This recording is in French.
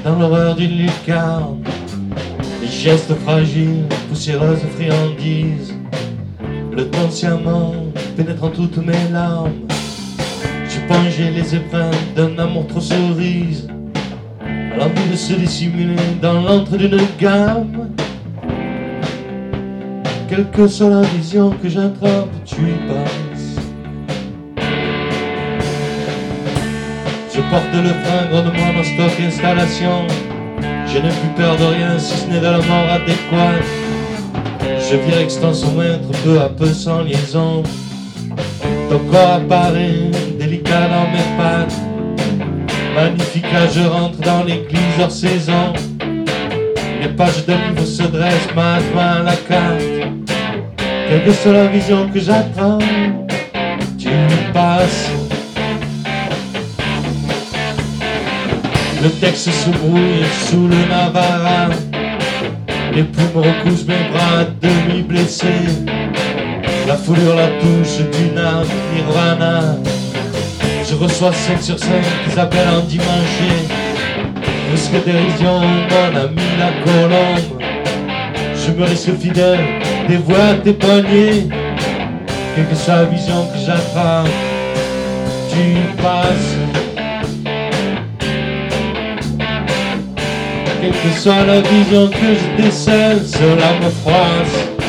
dans l'horreur d'une lucarne. Les gestes fragiles, poussiéreuses friandises, le temps sciemment pénétrant toutes mes larmes. J'ai pongé les épreintes d'un amour trop cerise, à l'envie de se dissimuler dans l'antre d'une gamme. Quelle que soit la vision que j'attrape, tu y passes. Je porte le frein grandement en stock installation. Je n'ai plus peur de rien si ce n'est de la mort adéquate. Je vire extensomètre peu à peu sans liaison. Ton corps apparaît délicat dans mes pattes. Magnifique là je rentre dans l'église hors saison. Les pages de livre se dressent main à la carte. Quelle que soit la vision que j'attrape, tu passes. Le texte se brouille sous le Navara. Les plumes recouchent mes bras demi-blessés. La foulure, la touche d'une âme nirvana. Je reçois 5 sur 5 qui s'appellent en dimanche. Brusque dérision, mon ami la colombe. Je me reste fidèle, des voix à tes poignets. Quelle que soit la vision que j'attrape, tu passes. Quelle que soit la vision que je décèle, cela me froisse.